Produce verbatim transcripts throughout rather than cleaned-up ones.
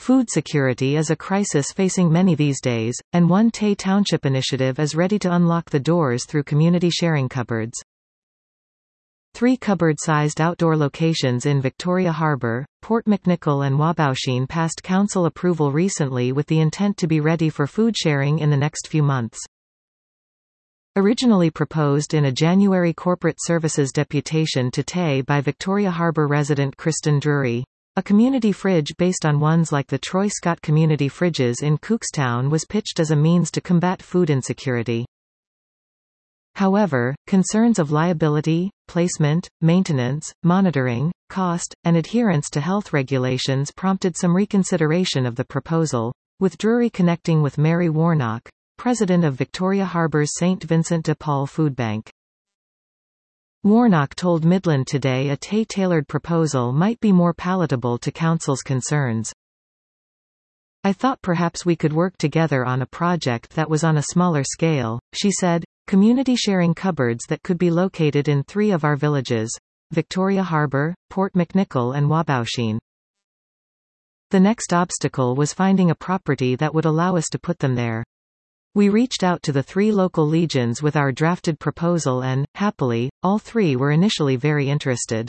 Food security is a crisis facing many these days, and one Tay Township initiative is ready to unlock the doors through community sharing cupboards. Three cupboard-sized outdoor locations in Victoria Harbour, Port McNicoll and Wabaushene passed council approval recently with the intent to be ready for food sharing in the next few months. Originally proposed in a January Corporate Services deputation to Tay by Victoria Harbour resident Kristen Drury, a community fridge based on ones like the Troy Scott community fridges in Cookstown was pitched as a means to combat food insecurity. However, concerns of liability, placement, maintenance, monitoring, cost, and adherence to health regulations prompted some reconsideration of the proposal, with Drury connecting with Mary Warnock, president of Victoria Harbour's Saint Vincent de Paul Food Bank. Warnock told Midland Today a Tay-tailored proposal might be more palatable to council's concerns. "I thought perhaps we could work together on a project that was on a smaller scale," she said. Community sharing cupboards that could be located in three of our villages, Victoria Harbour, Port McNicoll and Wabaushene. The next obstacle was finding a property that would allow us to put them there. We reached out to the three local legions with our drafted proposal and, happily, all three were initially very interested.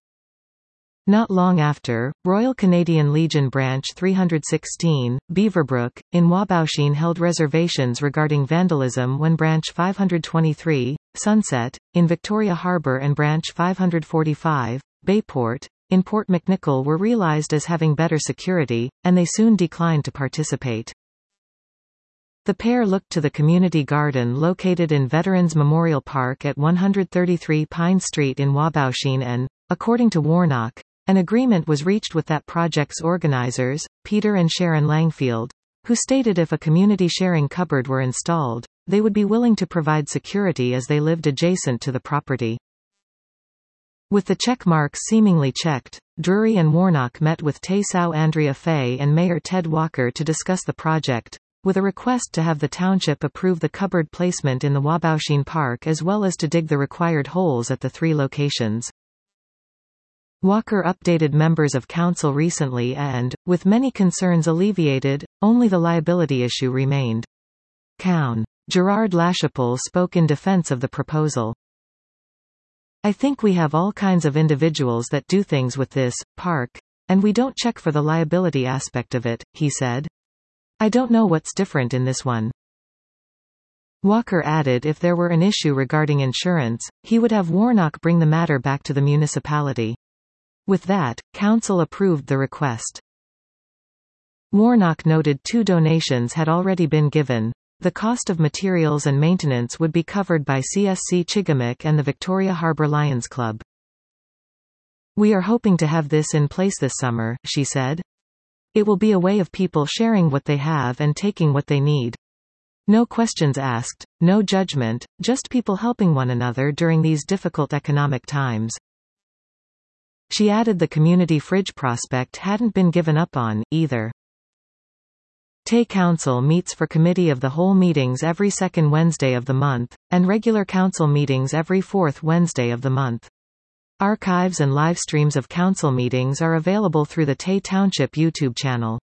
Not long after, Royal Canadian Legion Branch three hundred sixteen, Beaverbrook, in Wabaushene held reservations regarding vandalism when Branch five hundred twenty-three, Sunset, in Victoria Harbour and Branch five hundred forty-five, Bayport, in Port McNicoll were realised as having better security, and they soon declined to participate. The pair looked to the community garden located in Veterans Memorial Park at one thirty-three Pine Street in Wabaushene and, according to Warnock, an agreement was reached with that project's organizers, Peter and Sharon Langfield, who stated if a community sharing cupboard were installed, they would be willing to provide security as they lived adjacent to the property. With the check marks seemingly checked, Drury and Warnock met with Tay Sow Andrea Fay and Mayor Ted Walker to discuss the project, with a request to have the township approve the cupboard placement in the Wabaushene Park as well as to dig the required holes at the three locations. Walker updated members of council recently and, with many concerns alleviated, only the liability issue remained. Coun. Gerard Lachapelle spoke in defense of the proposal. "I think we have all kinds of individuals that do things with this park, and we don't check for the liability aspect of it," he said. "I don't know what's different in this one." Walker added if there were an issue regarding insurance, he would have Warnock bring the matter back to the municipality. With that, council approved the request. Warnock noted two donations had already been given. The cost of materials and maintenance would be covered by C S C Chigamik and the Victoria Harbour Lions Club. "We are hoping to have this in place this summer," she said. "It will be a way of people sharing what they have and taking what they need. No questions asked, no judgment, just people helping one another during these difficult economic times." She added the community fridge prospect hadn't been given up on, either. Tay Council meets for Committee of the Whole meetings every second Wednesday of the month, and regular council meetings every fourth Wednesday of the month. Archives and live streams of council meetings are available through the Tay Township YouTube channel.